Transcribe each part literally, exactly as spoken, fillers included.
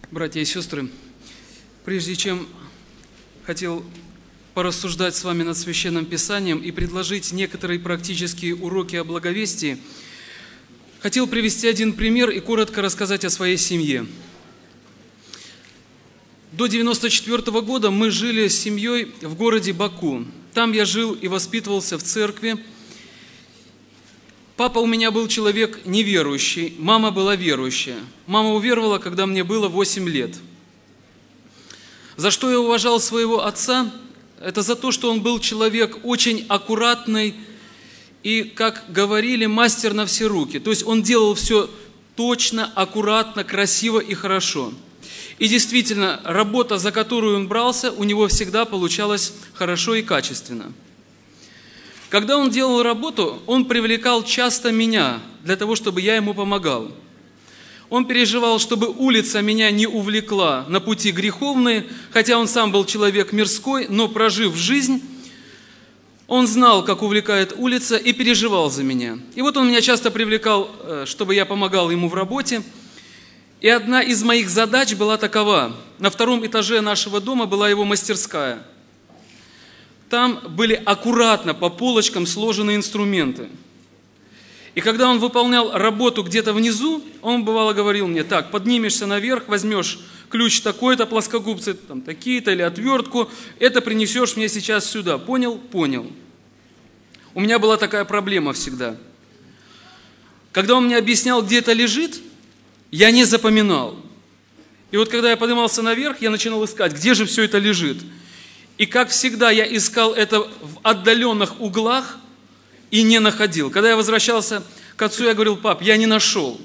Братья и сестры, прежде чем хотел порассуждать с вами над Священным Писанием и предложить некоторые практические уроки о благовестии, хотел привести один пример и коротко рассказать о своей семье. До девяносто четвёртого года мы жили с семьей в городе Баку. Там я жил и воспитывался в церкви. Папа у меня был человек неверующий, мама была верующая. Мама уверовала, когда мне было восемь лет. За что я уважал своего отца? Это за то, что он был человек очень аккуратный и, как говорили, мастер на все руки. То есть он делал все точно, аккуратно, красиво и хорошо. И действительно, работа, за которую он брался, у него всегда получалась хорошо и качественно. Когда он делал работу, он привлекал часто меня для того, чтобы я ему помогал. Он переживал, чтобы улица меня не увлекла на пути греховные, хотя он сам был человек мирской, но прожив жизнь, он знал, как увлекает улица, и переживал за меня. И вот он меня часто привлекал, чтобы я помогал ему в работе. И одна из моих задач была такова. На втором этаже нашего дома была его мастерская. Там были аккуратно по полочкам сложены инструменты. И когда он выполнял работу где-то внизу, он бывало говорил мне: так, поднимешься наверх, возьмешь ключ такой-то, плоскогубцы там такие-то или отвертку, это принесешь мне сейчас сюда. Понял? Понял. У меня была такая проблема всегда. Когда он мне объяснял, где это лежит, я не запоминал. И вот когда я поднимался наверх, я начинал искать, где же все это лежит. И как всегда я искал это в отдаленных углах и не находил. Когда я возвращался к отцу, я говорил: пап, я не нашел.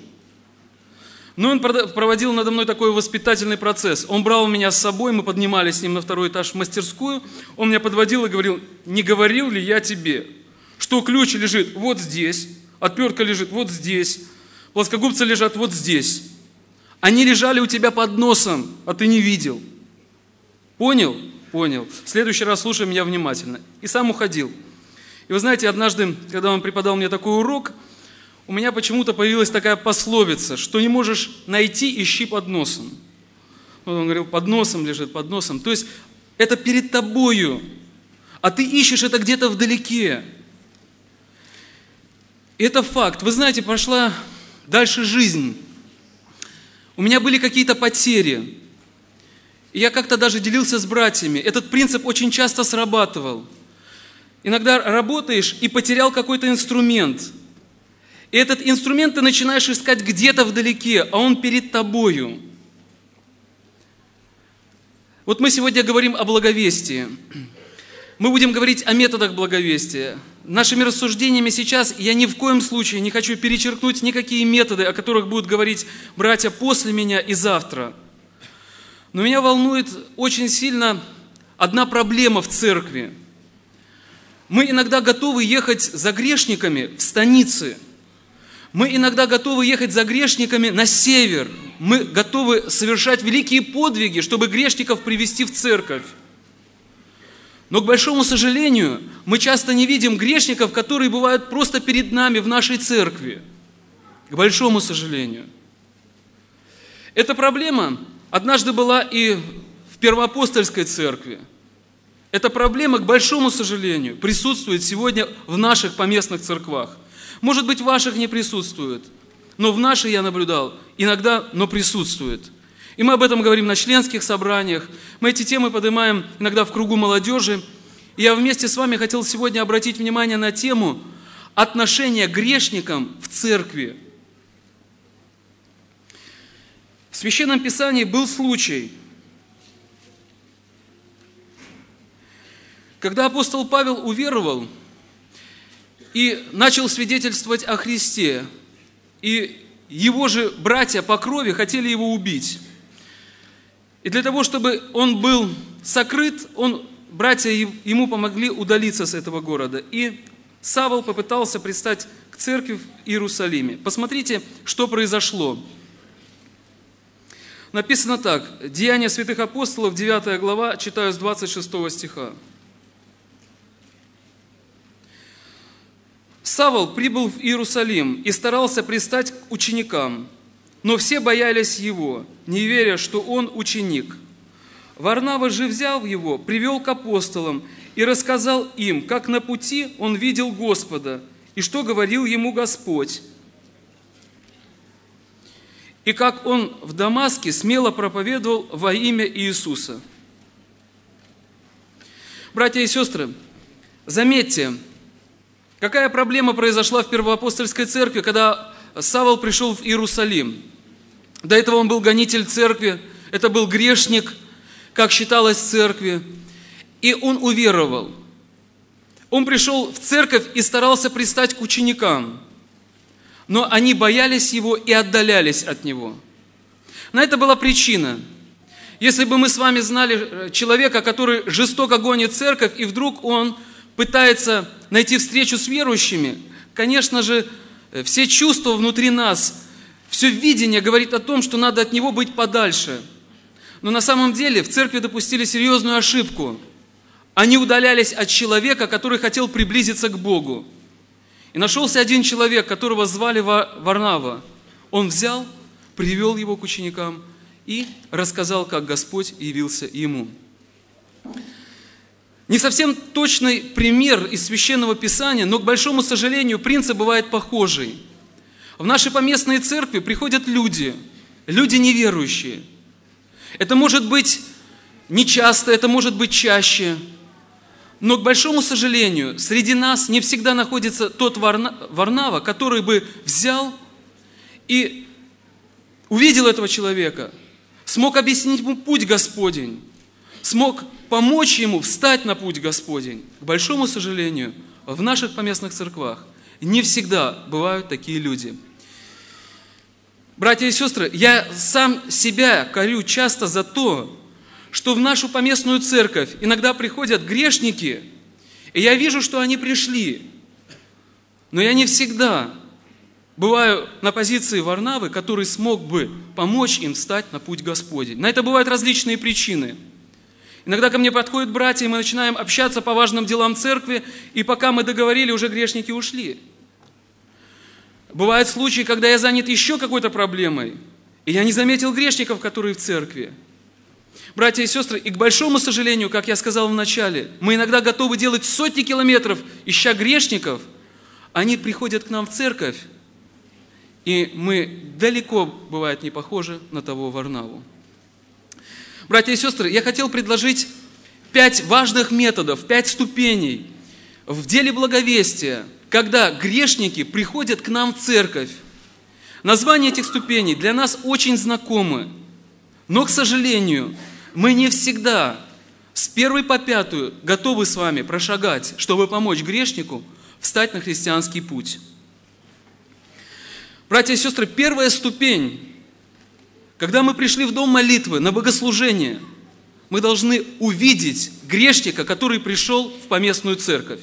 Но он проводил надо мной такой воспитательный процесс. Он брал меня с собой, мы поднимались с ним на второй этаж в мастерскую. Он меня подводил и говорил: не говорил ли я тебе, что ключ лежит вот здесь, отвертка лежит вот здесь, плоскогубцы лежат вот здесь. Они лежали у тебя под носом, а ты не видел. Понял? Понял. В следующий раз слушай меня внимательно. И сам уходил. И вы знаете, однажды, когда он преподал мне такой урок, у меня почему-то появилась такая пословица, что не можешь найти, ищи под носом. Он говорил: под носом лежит, под носом. То есть это перед тобою, а ты ищешь это где-то вдалеке. И это факт. Вы знаете, прошла дальше жизнь. У меня были какие-то потери. И я как-то даже делился с братьями. Этот принцип очень часто срабатывал. Иногда работаешь и потерял какой-то инструмент. И этот инструмент ты начинаешь искать где-то вдалеке, а он перед тобою. Вот мы сегодня говорим о благовестии. Мы будем говорить о методах благовестия. Нашими рассуждениями сейчас я ни в коем случае не хочу перечеркнуть никакие методы, о которых будут говорить братья после меня и завтра. Но меня волнует очень сильно одна проблема в церкви. Мы иногда готовы ехать за грешниками в станицы. Мы иногда готовы ехать за грешниками на север. Мы готовы совершать великие подвиги, чтобы грешников привести в церковь. Но, к большому сожалению, мы часто не видим грешников, которые бывают просто перед нами в нашей церкви. К большому сожалению. Эта проблема однажды была и в Первоапостольской церкви. Эта проблема, к большому сожалению, присутствует сегодня в наших поместных церквах. Может быть, в ваших не присутствует, но в нашей я наблюдал иногда, но присутствует. И мы об этом говорим на членских собраниях. Мы эти темы поднимаем иногда в кругу молодежи. И я вместе с вами хотел сегодня обратить внимание на тему отношения к грешникам в церкви. В Священном Писании был случай, когда апостол Павел уверовал и начал свидетельствовать о Христе, и его же братья по крови хотели его убить. И для того, чтобы он был сокрыт, он, братья ему помогли удалиться с этого города. И Савл попытался пристать к церкви в Иерусалиме. Посмотрите, что произошло. Написано так, Деяния святых апостолов, девятая глава, читаю с двадцать шестого стиха. Савл прибыл в Иерусалим и старался пристать к ученикам, но все боялись его, не веря, что он ученик. Варнава же, взяв его, привел к апостолам и рассказал им, как на пути он видел Господа, и что говорил ему Господь, и как он в Дамаске смело проповедовал во имя Иисуса. Братья и сестры, заметьте, какая проблема произошла в Первоапостольской церкви, когда Савл пришел в Иерусалим. До этого он был гонитель церкви, это был грешник, как считалось в церкви, и он уверовал. Он пришел в церковь и старался пристать к ученикам, но они боялись его и отдалялись от него. На это была причина. Если бы мы с вами знали человека, который жестоко гонит церковь, и вдруг он пытается найти встречу с верующими, конечно же, все чувства внутри нас, все видение говорит о том, что надо от него быть подальше. Но на самом деле в церкви допустили серьезную ошибку. Они удалялись от человека, который хотел приблизиться к Богу. И нашелся один человек, которого звали Варнава. Он взял, привел его к ученикам и рассказал, как Господь явился ему. Не совсем точный пример из Священного Писания, но, к большому сожалению, принцип бывает похожий. В наши поместные церкви приходят люди, люди неверующие. Это может быть нечасто, это может быть чаще. Но, к большому сожалению, среди нас не всегда находится тот Варнава, который бы взял и увидел этого человека, смог объяснить ему путь Господень, смог помочь ему встать на путь Господень. К большому сожалению, в наших поместных церквах не всегда бывают такие люди. Братья и сестры, я сам себя корю часто за то, что в нашу поместную церковь иногда приходят грешники, и я вижу, что они пришли, но я не всегда бываю на позиции Варнавы, который смог бы помочь им встать на путь Господень. На это бывают различные причины. Иногда ко мне подходят братья, и мы начинаем общаться по важным делам церкви, и пока мы договорили, уже грешники ушли. Бывают случаи, когда я занят еще какой-то проблемой, и я не заметил грешников, которые в церкви. Братья и сестры, и к большому сожалению, как я сказал в начале, мы иногда готовы делать сотни километров, ища грешников. Они приходят к нам в церковь, и мы далеко, бывает, не похожи на того Варнаву. Братья и сестры, я хотел предложить пять важных методов, пять ступеней в деле благовестия, когда грешники приходят к нам в церковь. Названия этих ступеней для нас очень знакомы, но, к сожалению, мы не всегда с первой по пятую готовы с вами прошагать, чтобы помочь грешнику встать на христианский путь. Братья и сестры, первая ступень, когда мы пришли в дом молитвы на богослужение, мы должны увидеть грешника, который пришел в поместную церковь.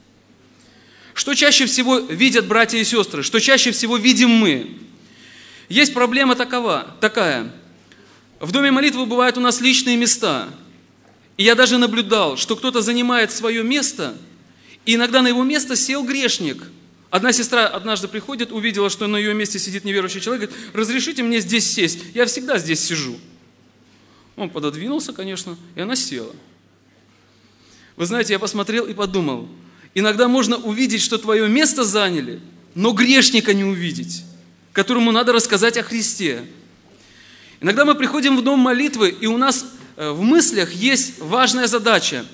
Что чаще всего видят братья и сестры, что чаще всего видим мы? Есть проблема такова, такая. В доме молитвы бывают у нас личные места. И я даже наблюдал, что кто-то занимает свое место, и иногда на его место сел грешник. Одна сестра однажды приходит, увидела, что на ее месте сидит неверующий человек, говорит: разрешите мне здесь сесть, я всегда здесь сижу. Он пододвинулся, конечно, и она села. Вы знаете, я посмотрел и подумал, иногда можно увидеть, что твое место заняли, но грешника не увидеть, которому надо рассказать о Христе. Иногда мы приходим в дом молитвы, и у нас в мыслях есть важная задача.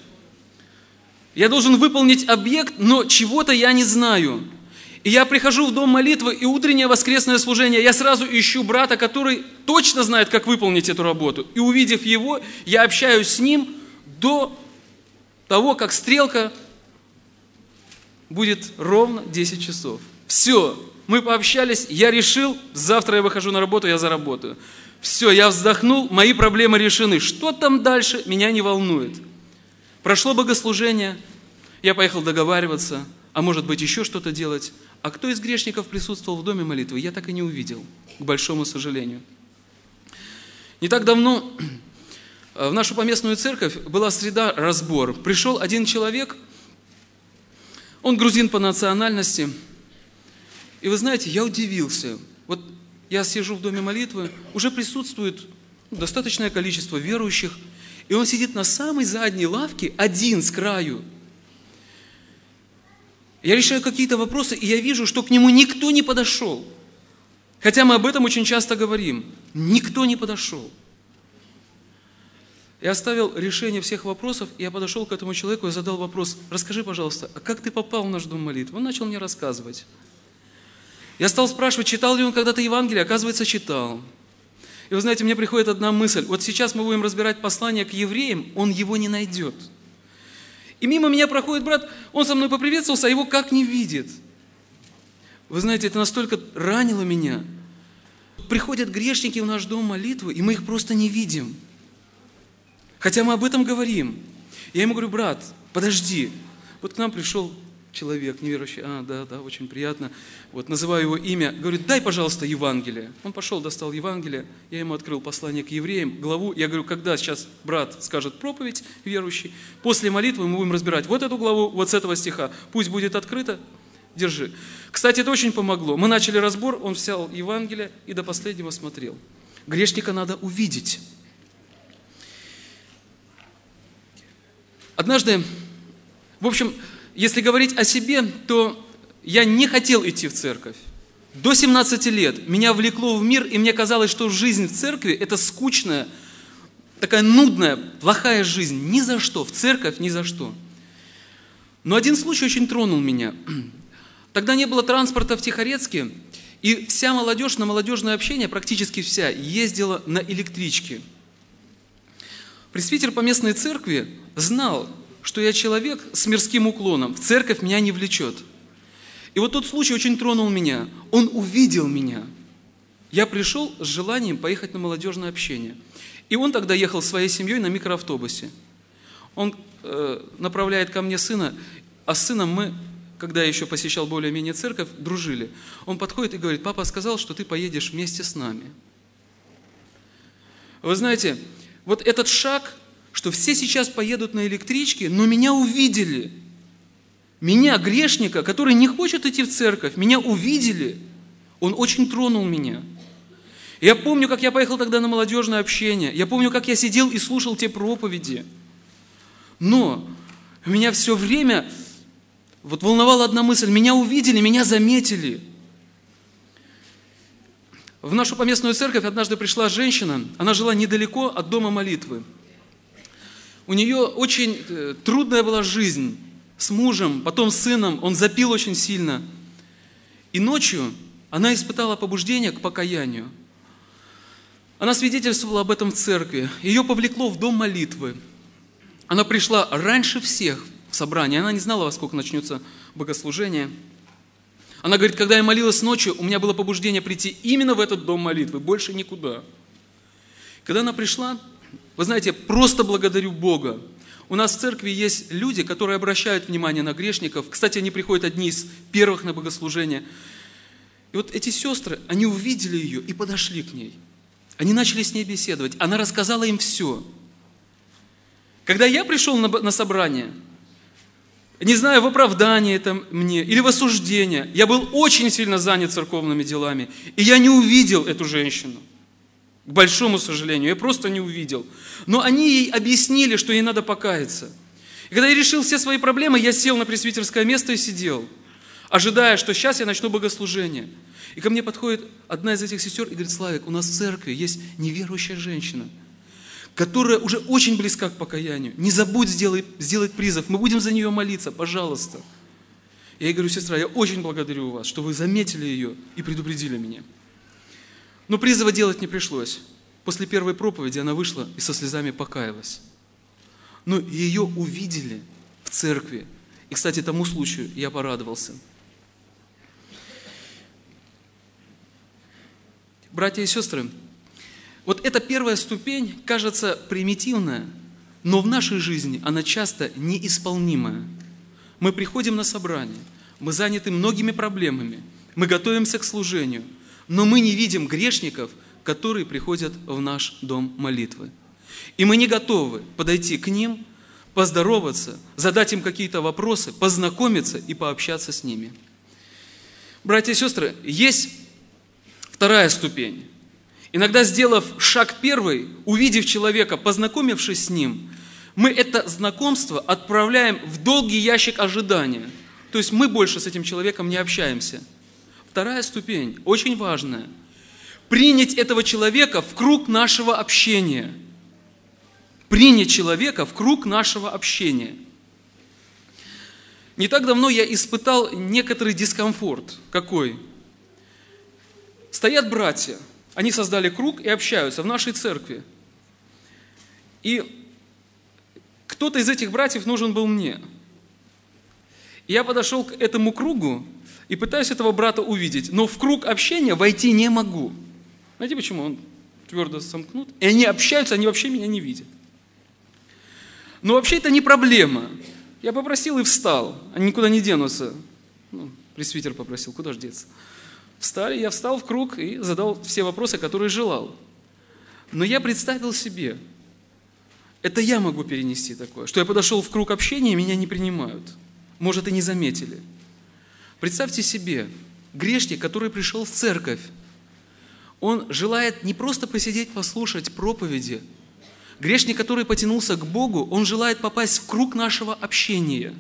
Я должен выполнить объект, но чего-то я не знаю. И я прихожу в дом молитвы, и утреннее воскресное служение, я сразу ищу брата, который точно знает, как выполнить эту работу. И увидев его, я общаюсь с ним до того, как стрелка будет ровно десять часов. Все, мы пообщались, я решил, завтра я выхожу на работу, я заработаю. Все, я вздохнул, мои проблемы решены. Что там дальше, меня не волнует. Прошло богослужение, я поехал договариваться, а может быть еще что-то делать. А кто из грешников присутствовал в доме молитвы, я так и не увидел, к большому сожалению. Не так давно в нашу поместную церковь была среда разбор. Пришел один человек, он грузин по национальности. И вы знаете, я удивился. Вот я сижу в доме молитвы, уже присутствует достаточное количество верующих, и он сидит на самой задней лавке, один с краю. Я решаю какие-то вопросы, и я вижу, что к нему никто не подошел. Хотя мы об этом очень часто говорим. Никто не подошел. Я оставил решение всех вопросов, и я подошел к этому человеку и задал вопрос: расскажи, пожалуйста, а как ты попал в наш дом молитвы? Он начал мне рассказывать. Я стал спрашивать, читал ли он когда-то Евангелие, оказывается, читал. И вы знаете, мне приходит одна мысль: вот сейчас мы будем разбирать послание к евреям, он его не найдет. И мимо меня проходит брат, он со мной поприветствовался, а его как не видит. Вы знаете, это настолько ранило меня. Приходят грешники в наш дом молитвы, и мы их просто не видим. Хотя мы об этом говорим. Я ему говорю: брат, подожди. Вот к нам пришел человек неверующий. А, да, да, очень приятно. Вот называю его имя. Говорю: дай, пожалуйста, Евангелие. Он пошел, достал Евангелие. Я ему открыл послание к евреям, главу. Я говорю: когда сейчас брат скажет проповедь верующий, после молитвы мы будем разбирать вот эту главу, вот с этого стиха. Пусть будет открыто. Держи. Кстати, это очень помогло. Мы начали разбор, он взял Евангелие и до последнего смотрел. Грешника надо увидеть. Однажды, в общем, если говорить о себе, то я не хотел идти в церковь. До семнадцати лет меня влекло в мир, и мне казалось, что жизнь в церкви – это скучная, такая нудная, плохая жизнь. Ни за что, в церковь ни за что. Но один случай очень тронул меня. Тогда не было транспорта в Тихорецке, и вся молодежь на молодежное общение, практически вся, ездила на электричке. Пресвитер по местной церкви знал, что я человек с мирским уклоном, в церковь меня не влечет. И вот тот случай очень тронул меня. Он увидел меня. Я пришел с желанием поехать на молодежное общение. И он тогда ехал своей семьей на микроавтобусе. Он э, направляет ко мне сына, а с сыном мы, когда я еще посещал более-менее церковь, дружили. Он подходит и говорит: папа сказал, что ты поедешь вместе с нами. Вы знаете, вот этот шаг, что все сейчас поедут на электричке, но меня увидели. Меня, грешника, который не хочет идти в церковь, меня увидели. Он очень тронул меня. Я помню, как я поехал тогда на молодежное общение. Я помню, как я сидел и слушал те проповеди. Но меня все время вот волновала одна мысль. Меня увидели, меня заметили. В нашу поместную церковь однажды пришла женщина. Она жила недалеко от дома молитвы. У нее очень трудная была жизнь с мужем, потом с сыном. Он запил очень сильно. И ночью она испытала побуждение к покаянию. Она свидетельствовала об этом в церкви. Ее повлекло в дом молитвы. Она пришла раньше всех в собрание. Она не знала, во сколько начнется богослужение. Она говорит: когда я молилась ночью, у меня было побуждение прийти именно в этот дом молитвы, больше никуда. Когда она пришла, вы знаете, просто благодарю Бога. У нас в церкви есть люди, которые обращают внимание на грешников. Кстати, они приходят одни из первых на богослужение. И вот эти сестры, они увидели ее и подошли к ней. Они начали с ней беседовать. Она рассказала им все. Когда я пришел на, на собрание, не знаю, в оправдание это мне или в осуждение, я был очень сильно занят церковными делами, и я не увидел эту женщину. К большому сожалению, я просто не увидел. Но они ей объяснили, что ей надо покаяться. И когда я решил все свои проблемы, я сел на пресвитерское место и сидел, ожидая, что сейчас я начну богослужение. И ко мне подходит одна из этих сестер и говорит: Славик, у нас в церкви есть неверующая женщина, которая уже очень близка к покаянию. Не забудь сделать, сделать призыв, мы будем за нее молиться, пожалуйста. Я ей говорю: сестра, я очень благодарю вас, что вы заметили ее и предупредили меня. Но призыва делать не пришлось. После первой проповеди она вышла и со слезами покаялась. Но ее увидели в церкви. И, кстати, тому случаю я порадовался. Братья и сестры, вот эта первая ступень кажется примитивная, но в нашей жизни она часто неисполнимая. Мы приходим на собрание, мы заняты многими проблемами, мы готовимся к служению, но мы не видим грешников, которые приходят в наш дом молитвы. И мы не готовы подойти к ним, поздороваться, задать им какие-то вопросы, познакомиться и пообщаться с ними. Братья и сестры, есть Вторая ступень. Иногда, сделав шаг первый, увидев человека, познакомившись с ним, мы это знакомство отправляем в долгий ящик ожидания. То есть мы больше с этим человеком не общаемся. Вторая ступень, очень важная. Принять этого человека в круг нашего общения. Принять человека в круг нашего общения. Не так давно я испытал некоторый дискомфорт. Какой? Стоят братья, они создали круг и общаются в нашей церкви. И кто-то из этих братьев нужен был мне. И я подошел к этому кругу и пытаюсь этого брата увидеть, но в круг общения войти не могу. Знаете почему? Он твердо сомкнут, и они общаются, они вообще меня не видят. Но вообще это не проблема. Я попросил и встал, они никуда не денутся. Ну, пресвитер попросил, куда ж деться? Встали, я встал в круг и задал все вопросы, которые желал. Но я представил себе, это я могу перенести такое, что я подошел в круг общения, и меня не принимают. Может, и не заметили. Представьте себе, грешник, который пришел в церковь, он желает не просто посидеть, послушать проповеди. Грешник, который потянулся к Богу, он желает попасть в круг нашего общения.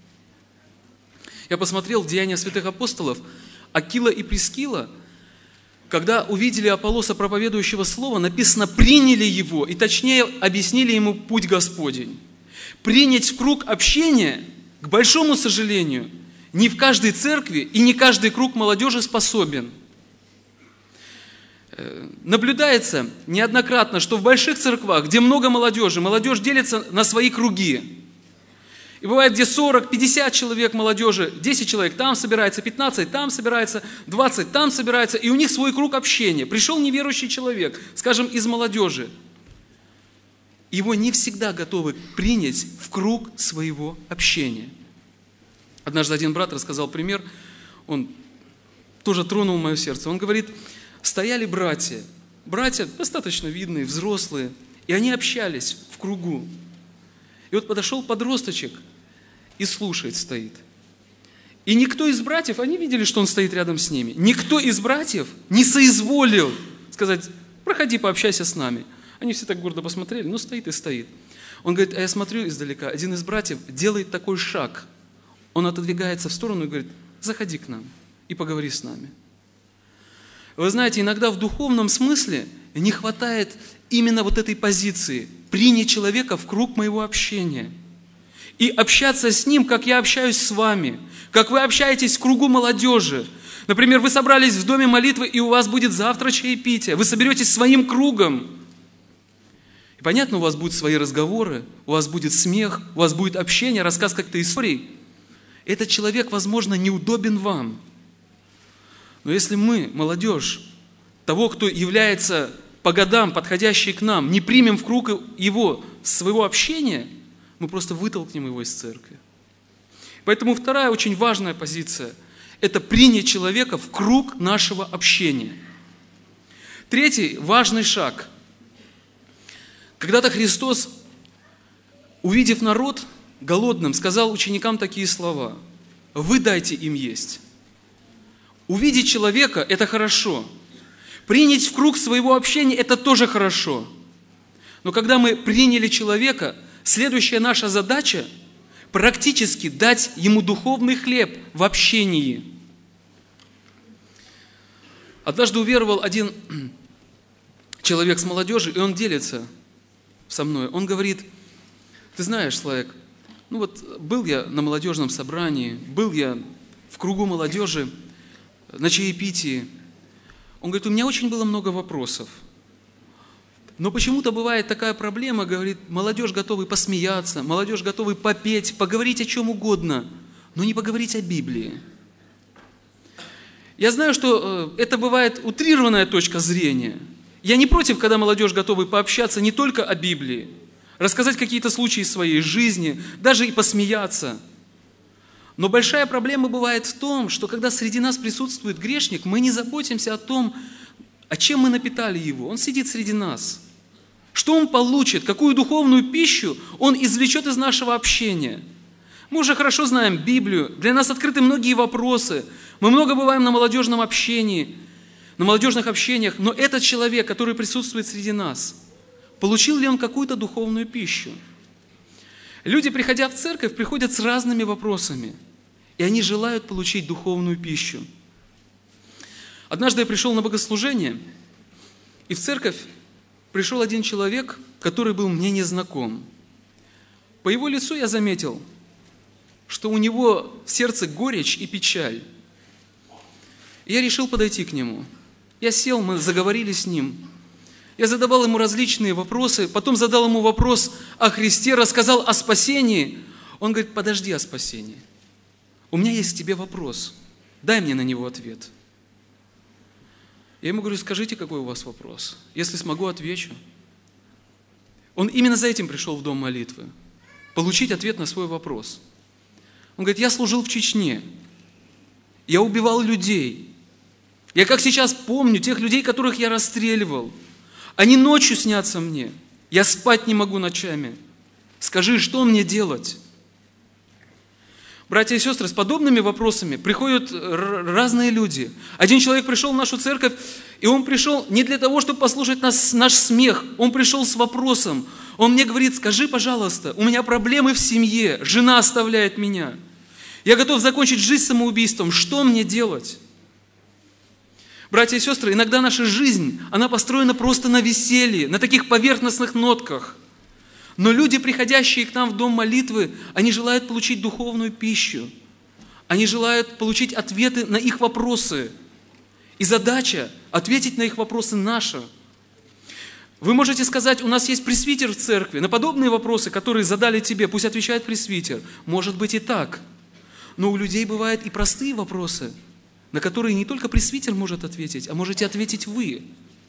Я посмотрел Деяния святых апостолов, Акила и Прискила, когда увидели Аполлоса, проповедующего Слово, написано, приняли его, и точнее объяснили ему путь Господень. Принять в круг общения, к большому сожалению, не в каждой церкви и не каждый круг молодежи способен. Наблюдается неоднократно, что в больших церквах, где много молодежи, молодежь делится на свои круги. И бывает, где сорок, пятьдесят человек молодежи, десять человек там собирается, пятнадцать там собирается, двадцать там собирается, и у них свой круг общения. Пришел неверующий человек, скажем, из молодежи. Его не всегда готовы принять в круг своего общения. Однажды один брат рассказал пример, он тоже тронул мое сердце. Он говорит, стояли братья, братья достаточно видные, взрослые, и они общались в кругу. И вот подошел подросточек и слушает, стоит. И никто из братьев, они видели, что он стоит рядом с ними, никто из братьев не соизволил сказать, проходи, пообщайся с нами. Они все так гордо посмотрели, ну стоит и стоит. Он говорит, а я смотрю издалека, один из братьев делает такой шаг. Он отодвигается в сторону и говорит, заходи к нам и поговори с нами. Вы знаете, иногда в духовном смысле не хватает именно вот этой позиции, принять человека в круг моего общения и общаться с ним, как я общаюсь с вами, как вы общаетесь в кругу молодежи. Например, вы собрались в доме молитвы, и у вас будет завтра чаепитие, вы соберетесь своим кругом. И понятно, у вас будут свои разговоры, у вас будет смех, у вас будет общение, рассказ как-то историй. Этот человек, возможно, неудобен вам. Но если мы, молодежь, того, кто является по годам подходящий к нам, не примем в круг его, своего общения, мы просто вытолкнем его из церкви. Поэтому вторая очень важная позиция – это принять человека в круг нашего общения. Третий важный шаг. Когда-то Христос, увидев народ голодным, сказал ученикам такие слова: «Вы дайте им есть». Увидеть человека – это хорошо. Принять в круг своего общения – это тоже хорошо. Но когда мы приняли человека, следующая наша задача – практически дать ему духовный хлеб в общении. Однажды уверовал один человек с молодежи, и он делится со мной. Он говорит, ты знаешь, Славик, ну вот был я на молодежном собрании, был я в кругу молодежи, на чаепитии. Он говорит, у меня очень было много вопросов. Но почему-то бывает такая проблема, говорит, молодежь готовы посмеяться, молодежь готовы попеть, поговорить о чем угодно, но не поговорить о Библии. Я знаю, что это бывает утрированная точка зрения. Я не против, когда молодежь готовы пообщаться не только о Библии, рассказать какие-то случаи из своей жизни, даже и посмеяться. Но большая проблема бывает в том, что когда среди нас присутствует грешник, мы не заботимся о том, о чем мы напитали его. Он сидит среди нас. Что он получит, какую духовную пищу он извлечет из нашего общения. Мы уже хорошо знаем Библию, для нас открыты многие вопросы, мы много бываем на молодежном общении. на молодежных общениях, но этот человек, который присутствует среди нас, получил ли он какую-то духовную пищу? Люди, приходя в церковь, приходят с разными вопросами, и они желают получить духовную пищу. Однажды я пришел на богослужение, и в церковь пришел один человек, который был мне незнаком. По его лицу я заметил, что у него в сердце горечь и печаль. И я решил подойти к нему. Я сел, мы заговорили с ним. Я задавал ему различные вопросы, потом задал ему вопрос о Христе, рассказал о спасении. Он говорит: подожди о спасении. У меня есть к тебе вопрос. Дай мне на него ответ. Я ему говорю: скажите, какой у вас вопрос? Если смогу, отвечу. Он именно за этим пришел в дом молитвы. Получить ответ на свой вопрос. Он говорит: я служил в Чечне. Я убивал людей. Я как сейчас помню тех людей, которых я расстреливал. Они ночью снятся мне. Я спать не могу ночами. Скажи, что мне делать? Братья и сестры, с подобными вопросами приходят разные люди. Один человек пришел в нашу церковь, и он пришел не для того, чтобы послушать нас, наш смех. Он пришел с вопросом. Он мне говорит: скажи, пожалуйста, у меня проблемы в семье, жена оставляет меня. Я готов закончить жизнь самоубийством. Что мне делать? Братья и сестры, иногда наша жизнь, она построена просто на веселье, на таких поверхностных нотках. Но люди, приходящие к нам в дом молитвы, они желают получить духовную пищу. Они желают получить ответы на их вопросы. И задача ответить на их вопросы наша. Вы можете сказать: у нас есть пресвитер в церкви. На подобные вопросы, которые задали тебе, пусть отвечает пресвитер. Может быть и так. Но у людей бывают и простые вопросы, на которые не только пресвитер может ответить, а можете ответить вы.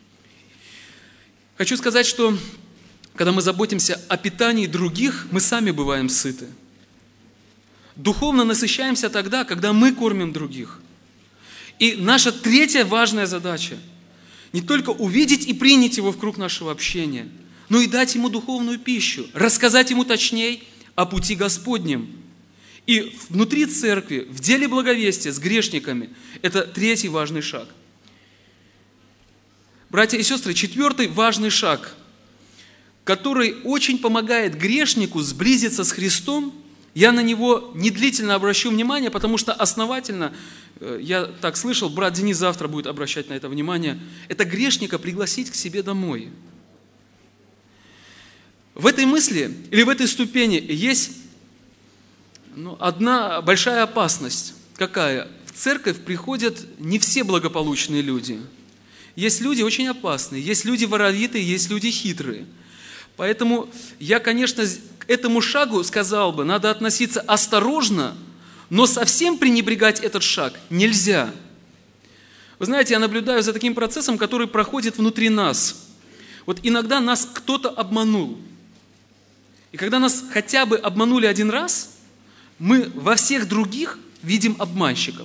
Хочу сказать, что когда мы заботимся о питании других, мы сами бываем сыты. Духовно насыщаемся тогда, когда мы кормим других. И наша третья важная задача – не только увидеть и принять его в круг нашего общения, но и дать ему духовную пищу, рассказать ему точнее о пути Господнем. И внутри церкви, в деле благовестия с грешниками – это третий важный шаг. Братья и сестры, четвертый важный шаг, который очень помогает грешнику сблизиться с Христом, я на него недлительно обращу внимание, потому что основательно, я так слышал, брат Денис завтра будет обращать на это внимание, это грешника пригласить к себе домой. В этой мысли или в этой ступени есть ну, одна большая опасность. Какая? В церковь приходят не все благополучные люди. Есть люди очень опасные, есть люди воровитые, есть люди хитрые. Поэтому я, конечно, к этому шагу сказал бы, надо относиться осторожно, но совсем пренебрегать этот шаг нельзя. Вы знаете, я наблюдаю за таким процессом, который проходит внутри нас. Вот иногда нас кто-то обманул. И когда нас хотя бы обманули один раз, мы во всех других видим обманщиков.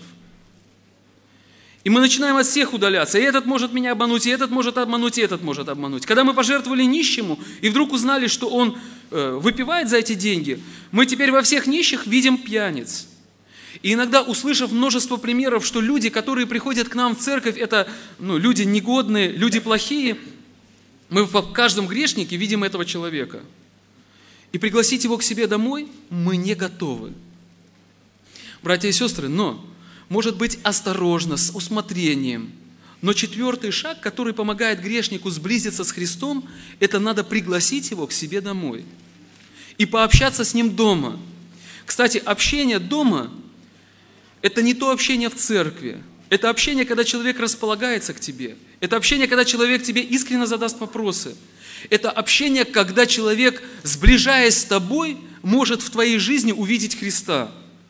И мы начинаем от всех удаляться. И этот может меня обмануть, и этот может обмануть, и этот может обмануть. Когда мы пожертвовали нищему, и вдруг узнали, что он э, выпивает за эти деньги, мы теперь во всех нищих видим пьяниц. И иногда, услышав множество примеров, что люди, которые приходят к нам в церковь, это ну, люди негодные, люди плохие, мы в каждом грешнике видим этого человека. И пригласить его к себе домой мы не готовы. Братья и сестры, но, может быть, осторожно, с усмотрением. Но четвертый шаг, который помогает грешнику сблизиться с Христом, это надо пригласить его к себе домой. И пообщаться с ним дома. Кстати, общение дома – это не то общение в церкви. Это общение, когда человек располагается к тебе. Это общение, когда человек тебе искренне задаст вопросы. Это общение, когда человек, сближаясь с тобой, может в твоей жизни увидеть Христа.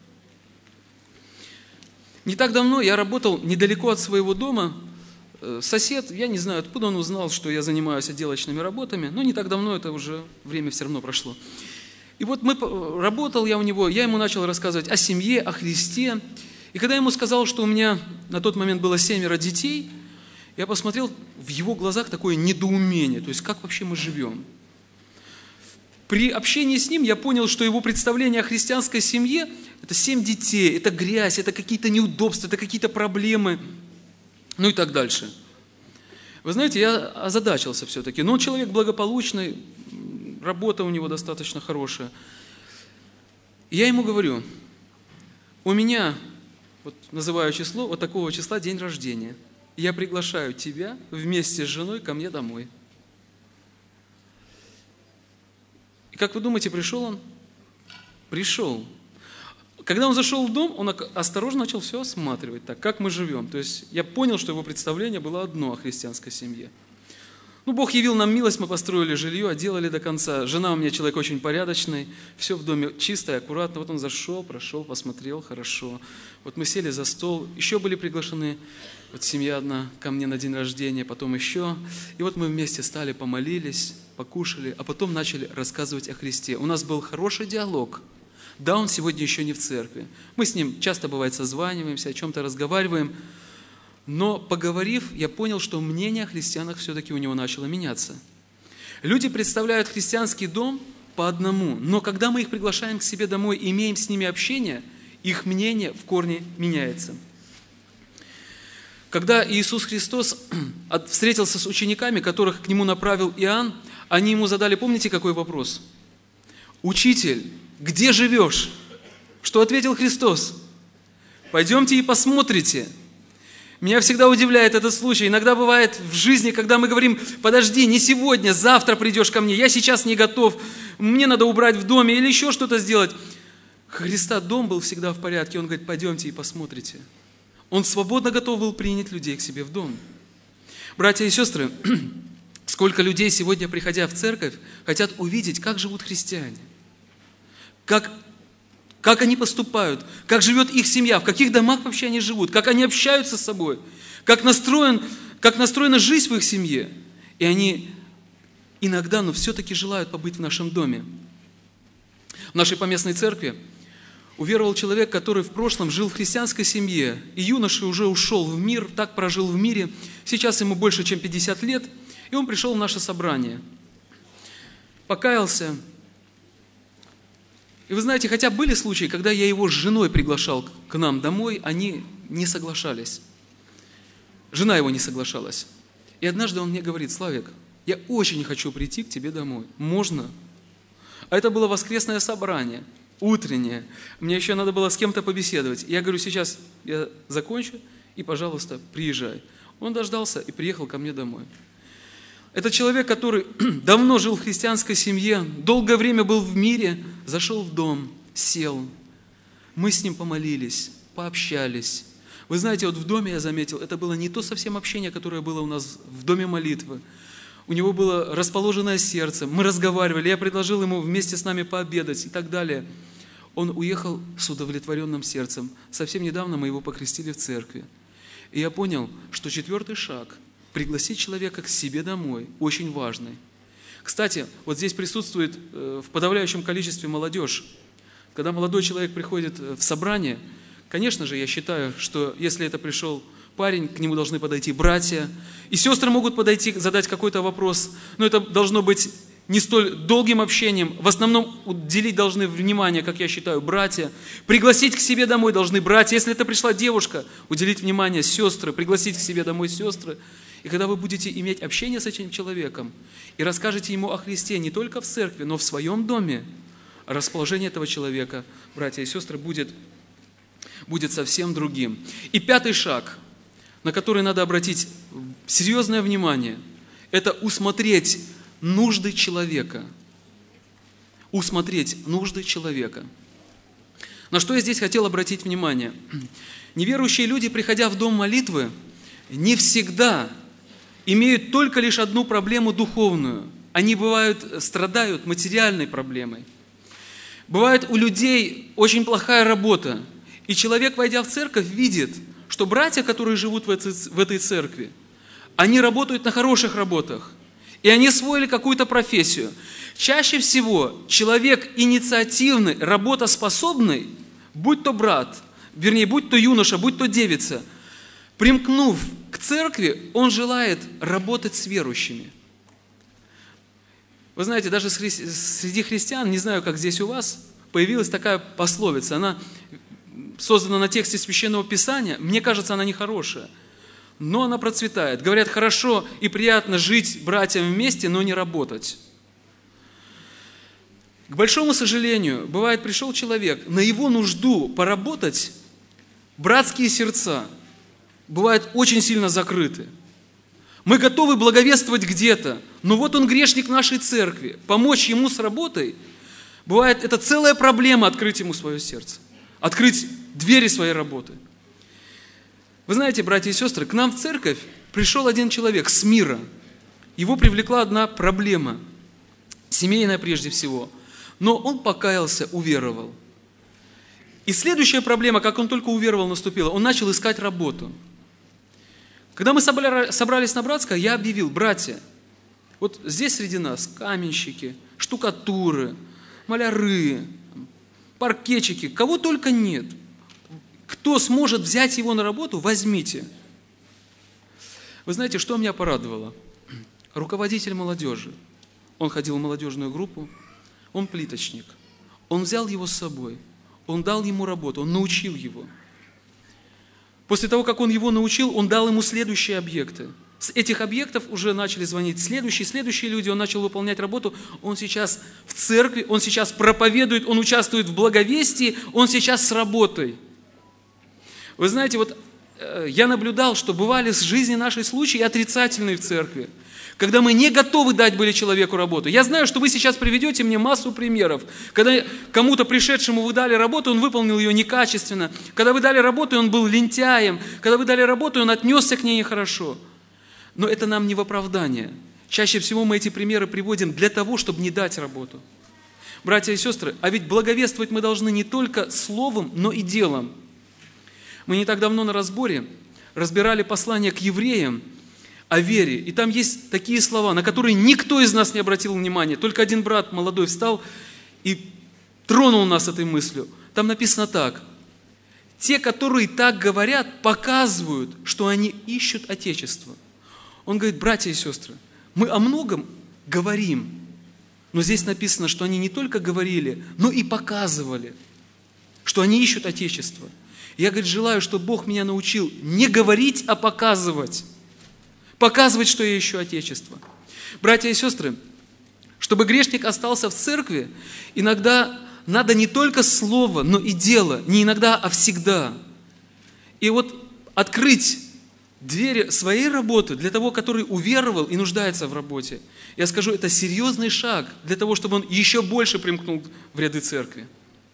Не так давно я работал недалеко от своего дома. Сосед, я не знаю, откуда он узнал, что я занимаюсь отделочными работами, но не так давно, это уже время все равно прошло. И вот мы, работал я у него, я ему начал рассказывать о семье, о Христе. И когда я ему сказал, что у меня на тот момент было семеро детей, я посмотрел в его глазах такое недоумение, то есть как вообще мы живем. При общении с ним я понял, что его представление о христианской семье – это семь детей, это грязь, это какие-то неудобства, это какие-то проблемы, ну и так дальше. Вы знаете, я озадачился все-таки. Но он человек благополучный, работа у него достаточно хорошая. И я ему говорю, у меня, вот называю число, вот такого числа день рождения. Я приглашаю тебя вместе с женой ко мне домой. И как вы думаете, пришел он? Пришел. Когда он зашел в дом, он осторожно начал все осматривать, так, как мы живем. То есть я понял, что его представление было одно о христианской семье. Ну, Бог явил нам милость, мы построили жилье, отделали до конца. Жена у меня человек очень порядочный, все в доме чисто и аккуратно. Вот он зашел, прошел, посмотрел, хорошо. Вот мы сели за стол, еще были приглашены, вот семья одна ко мне на день рождения, потом еще. И вот мы вместе стали, помолились, покушали, а потом начали рассказывать о Христе. У нас был хороший диалог. Да, он сегодня еще не в церкви. Мы с ним часто, бывает, созваниваемся, о чем-то разговариваем. Но, поговорив, я понял, что мнение о христианах все-таки у него начало меняться. Люди представляют христианский дом по одному, но когда мы их приглашаем к себе домой и имеем с ними общение, их мнение в корне меняется. Когда Иисус Христос встретился с учениками, которых к Нему направил Иоанн, они Ему задали, помните, какой вопрос? «Учитель, где живешь?» Что ответил Христос? «Пойдемте и посмотрите». Меня всегда удивляет этот случай. Иногда бывает в жизни, когда мы говорим, подожди, не сегодня, завтра придешь ко мне, я сейчас не готов, мне надо убрать в доме или еще что-то сделать. Христа дом был всегда в порядке, Он говорит, пойдемте и посмотрите. Он свободно готов был принять людей к себе в дом. Братья и сестры, сколько людей сегодня, приходя в церковь, хотят увидеть, как живут христиане, как Как они поступают, как живет их семья, в каких домах вообще они живут, как они общаются с собой, как, настроен, как настроена жизнь в их семье. И они иногда, но все-таки желают побыть в нашем доме. В нашей поместной церкви уверовал человек, который в прошлом жил в христианской семье, и юноша уже ушел в мир, так прожил в мире. Сейчас ему больше, чем пятьдесят лет, и он пришел в наше собрание. Покаялся. И вы знаете, хотя были случаи, когда я его с женой приглашал к нам домой, они не соглашались. Жена его не соглашалась. И однажды он мне говорит, Славик, я очень хочу прийти к тебе домой. Можно? А это было воскресное собрание, утреннее. Мне еще надо было с кем-то побеседовать. Я говорю, сейчас я закончу, и, пожалуйста, приезжай. Он дождался и приехал ко мне домой. Это человек, который давно жил в христианской семье, долгое время был в мире, зашел в дом, сел. Мы с ним помолились, пообщались. Вы знаете, вот в доме я заметил, это было не то совсем общение, которое было у нас в доме молитвы. У него было расположенное сердце, мы разговаривали, я предложил ему вместе с нами пообедать и так далее. Он уехал с удовлетворенным сердцем. Совсем недавно мы его покрестили в церкви. И я понял, что четвертый шаг – пригласить человека к себе домой, очень важный. Кстати, вот здесь присутствует в подавляющем количестве молодежь. Когда молодой человек приходит в собрание, конечно же, я считаю, что если это пришел парень, к нему должны подойти братья, и сестры могут подойти, задать какой-то вопрос, но это должно быть не столь долгим общением. В основном уделить должны внимание, как я считаю, братья. Пригласить к себе домой должны братья. Если это пришла девушка, уделить внимание сестры, пригласить к себе домой сестры. И когда вы будете иметь общение с этим человеком и расскажете ему о Христе не только в церкви, но в своем доме, расположение этого человека, братья и сестры, будет, будет совсем другим. И пятый шаг, на который надо обратить серьезное внимание, это усмотреть нужды человека. Усмотреть нужды человека. На что я здесь хотел обратить внимание? Неверующие люди, приходя в дом молитвы, не всегда имеют только лишь одну проблему духовную. Они бывают, страдают материальной проблемой. Бывает у людей очень плохая работа. И человек, войдя в церковь, видит, что братья, которые живут в этой, в этой церкви, они работают на хороших работах. И они освоили какую-то профессию. Чаще всего человек инициативный, работоспособный, будь то брат, вернее, будь то юноша, будь то девица, примкнув к церкви, он желает работать с верующими. Вы знаете, даже среди христиан, не знаю, как здесь у вас, появилась такая пословица. Она создана на тексте Священного Писания. Мне кажется, она нехорошая. но она процветает. Говорят, хорошо и приятно жить братьям вместе, но не работать. К большому сожалению, бывает, пришел человек, на его нужду поработать, братские сердца бывают очень сильно закрыты. Мы готовы благовествовать где-то, но вот он грешник нашей церкви. Помочь ему с работой, бывает, это целая проблема открыть ему свое сердце, открыть двери своей работы. Вы знаете, братья и сестры, к нам в церковь пришел один человек с мира. Его привлекла одна проблема, семейная прежде всего. Но он покаялся, уверовал. И следующая проблема, как он только уверовал, наступила, он начал искать работу. Когда мы собрались на Братской, я объявил: братья, вот здесь среди нас каменщики, штукатуры, маляры, паркетчики, кого только нет. Кто сможет взять его на работу, возьмите. Вы знаете, что меня порадовало? Руководитель молодежи. Он ходил в молодежную группу, он плиточник. Он взял его с собой, он дал ему работу, он научил его. После того, как он его научил, он дал ему следующие объекты. С этих объектов уже начали звонить следующие, следующие люди, он начал выполнять работу. Он сейчас в церкви, он сейчас проповедует, он участвует в благовестии, он сейчас с работой. Вы знаете, вот э, я наблюдал, что бывали в жизни нашей случаи отрицательные в церкви, когда мы не готовы дать были человеку работу. Я знаю, что вы сейчас приведете мне массу примеров, когда кому-то пришедшему вы дали работу, он выполнил ее некачественно, когда вы дали работу, он был лентяем, когда вы дали работу, он отнесся к ней нехорошо. Но это нам не в оправдание. Чаще всего мы эти примеры приводим для того, чтобы не дать работу. Братья и сестры, а ведь благовествовать мы должны не только словом, но и делом. Мы не так давно на разборе разбирали послание к евреям о вере, и там есть такие слова, на которые никто из нас не обратил внимания. Только один брат молодой встал и тронул нас этой мыслью. Там написано так: те, которые так говорят, показывают, что они ищут Отечество. Он говорит: братья и сестры, мы о многом говорим, но здесь написано, что они не только говорили, но и показывали, что они ищут Отечество. Я, говорит, желаю, чтобы Бог меня научил не говорить, а показывать. Показывать, что я ищу Отечество. Братья и сестры, чтобы грешник остался в церкви, иногда надо не только слово, но и дело. Не иногда, а всегда. И вот открыть двери своей работы для того, который уверовал и нуждается в работе, я скажу, это серьезный шаг для того, чтобы он еще больше примкнул в ряды церкви.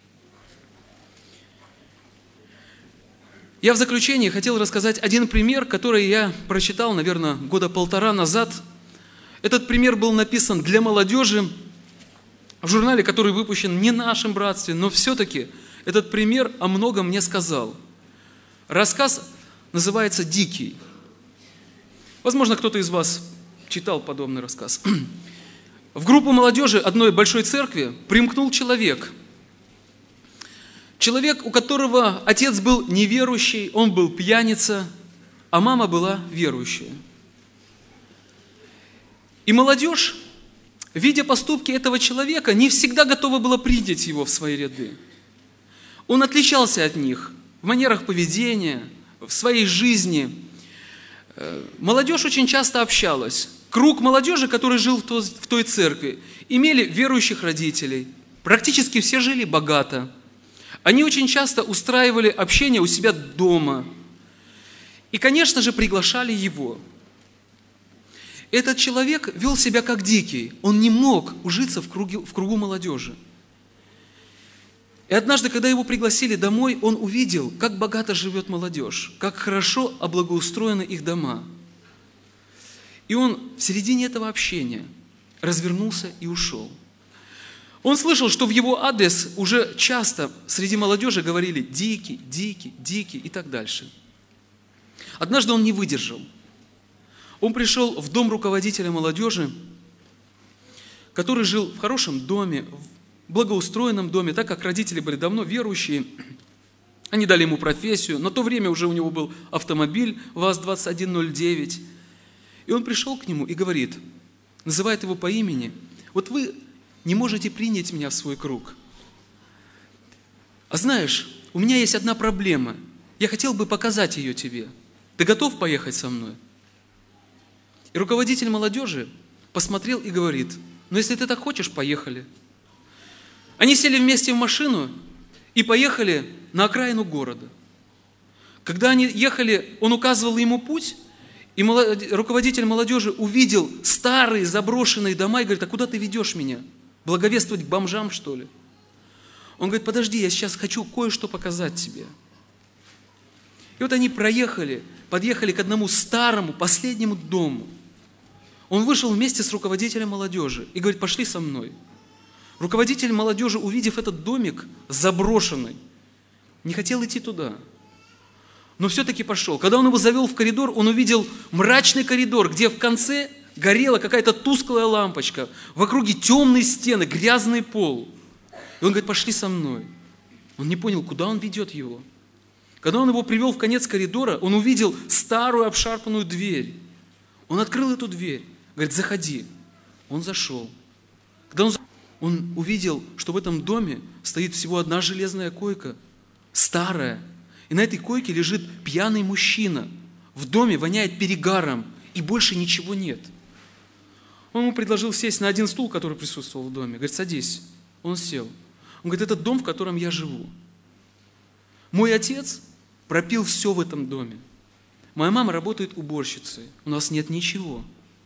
Я в заключение хотел рассказать один пример, который я прочитал, наверное, года полтора назад. Этот пример был написан для молодежи в журнале, который выпущен не в нашем братстве, но все-таки этот пример о многом мне сказал. Рассказ называется «Дикий». Возможно, кто-то из вас читал подобный рассказ. В группу молодежи одной большой церкви примкнул человек. Человек, у которого отец был неверующий, он был пьяница, а мама была верующая. И молодежь, видя поступки этого человека, не всегда готова была принять его в свои ряды. Он отличался от них в манерах поведения, в своей жизни. Молодежь очень часто общалась. Круг молодежи, который жил в той церкви, имели верующих родителей. Практически все жили богато. Они очень часто устраивали общение у себя дома. И, конечно же, приглашали его. Этот человек вел себя как дикий. Он не мог ужиться в кругу, в кругу молодежи. И однажды, когда его пригласили домой, он увидел, как богато живет молодежь, как хорошо облагоустроены их дома. И он в середине этого общения развернулся и ушел. Он слышал, что в его адрес уже часто среди молодежи говорили «дикий, дикий, дикий» и так дальше. Однажды он не выдержал. Он пришел в дом руководителя молодежи, который жил в хорошем доме, в благоустроенном доме, так как родители были давно верующие. Они дали ему профессию. На то время уже у него был автомобиль ВАЗ двадцать один ноль девять. И он пришел к нему и говорит, называет его по имени: «Вот вы не можете принять меня в свой круг. А знаешь, у меня есть одна проблема. Я хотел бы показать ее тебе. Ты готов поехать со мной? И руководитель молодежи посмотрел и говорит: ну если ты так хочешь, поехали. Они сели вместе в машину и поехали на окраину города. Когда они ехали, он указывал ему путь, и руководитель молодежи увидел старые заброшенные дома и говорит: а куда ты ведешь меня? Благовествовать к бомжам, что ли? Он говорит: подожди, я сейчас хочу кое-что показать тебе. И вот они проехали, подъехали к одному старому, последнему дому. Он вышел вместе с руководителем молодежи и говорит: пошли со мной. Руководитель молодежи, увидев этот домик заброшенный, не хотел идти туда. Но все-таки пошел. Когда он его завел в коридор, он увидел мрачный коридор, где в конце горела какая-то тусклая лампочка, в округе темные стены, грязный пол. И он говорит: пошли со мной. Он не понял, куда он ведет его. Когда он его привел в конец коридора, он увидел старую обшарпанную дверь. Он открыл эту дверь, говорит: заходи. Он зашел. Когда он, он увидел, что в этом доме стоит всего одна железная койка, старая. И на этой койке лежит пьяный мужчина. В доме воняет перегаром, и больше ничего нет. Он ему предложил сесть на один стул, который присутствовал в доме. Говорит: садись. Он сел. Он говорит: это дом, в котором я живу. Мой отец пропил все в этом доме. Моя мама работает уборщицей. У нас нет ничего.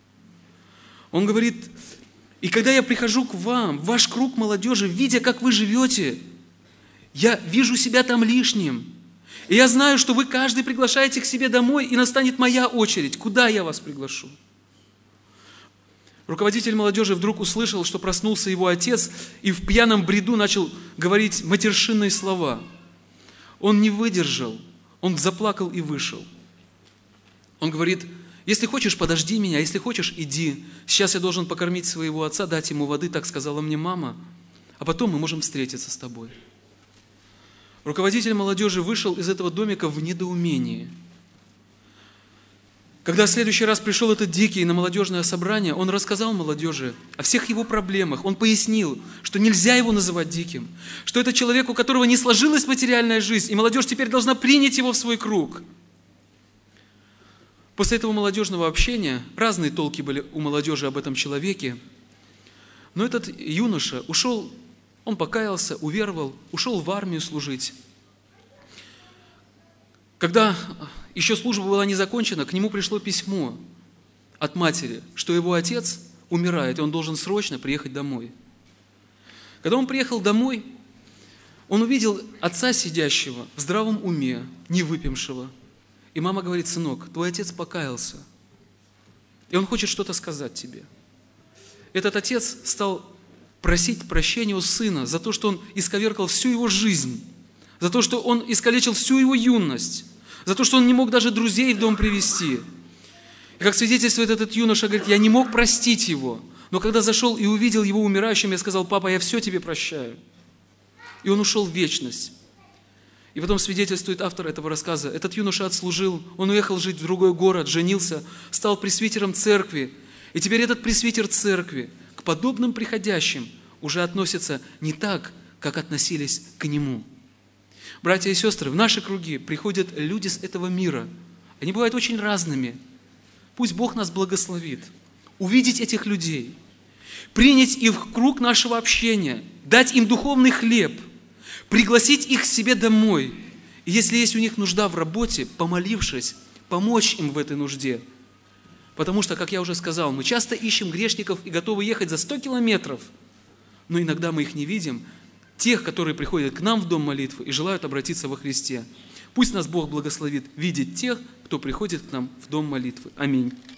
Он говорит: и когда я прихожу к вам, в ваш круг молодежи, видя, как вы живете, я вижу себя там лишним. И я знаю, что вы каждый приглашаете к себе домой, и настанет моя очередь. Куда я вас приглашу? Руководитель молодежи вдруг услышал, что проснулся его отец, и в пьяном бреду начал говорить матершинные слова. Он не выдержал, он заплакал и вышел. Он говорит: если хочешь, подожди меня, если хочешь, иди. Сейчас я должен покормить своего отца, дать ему воды, так сказала мне мама, а потом мы можем встретиться с тобой. Руководитель молодежи вышел из этого домика в недоумении. Когда в следующий раз пришел этот дикий на молодежное собрание, он рассказал молодежи о всех его проблемах. Он пояснил, что нельзя его называть диким, что это человек, у которого не сложилась материальная жизнь, и молодежь теперь должна принять его в свой круг. После этого молодежного общения разные толки были у молодежи об этом человеке, но этот юноша ушел. Он покаялся, уверовал, ушел в армию служить. Когда еще служба была не закончена, к нему пришло письмо от матери, что его отец умирает, и он должен срочно приехать домой. Когда он приехал домой, он увидел отца, сидящего в здравом уме, не выпившего. И мама говорит: сынок, твой отец покаялся, и он хочет что-то сказать тебе. Этот отец стал просить прощения у сына за то, что он исковеркал всю его жизнь, за то, что он искалечил всю его юность, за то, что он не мог даже друзей в дом привести. И как свидетельствует этот юноша, говорит: я не мог простить его, но когда зашел и увидел его умирающим, я сказал: папа, я все тебе прощаю. И он ушел в вечность. И потом свидетельствует автор этого рассказа: этот юноша отслужил, он уехал жить в другой город, женился, стал пресвитером церкви, и теперь этот пресвитер церкви к подобным приходящим уже относятся не так, как относились к нему. Братья и сестры, в наши круги приходят люди с этого мира. Они бывают очень разными. Пусть Бог нас благословит. Увидеть этих людей, принять их в круг нашего общения, дать им духовный хлеб, пригласить их к себе домой. И если есть у них нужда в работе, помолившись, помочь им в этой нужде. Потому что, как я уже сказал, мы часто ищем грешников и готовы ехать за сто километров, но иногда мы их не видим, тех, которые приходят к нам в дом молитвы и желают обратиться во Христе. Пусть нас Бог благословит видеть тех, кто приходит к нам в дом молитвы. Аминь.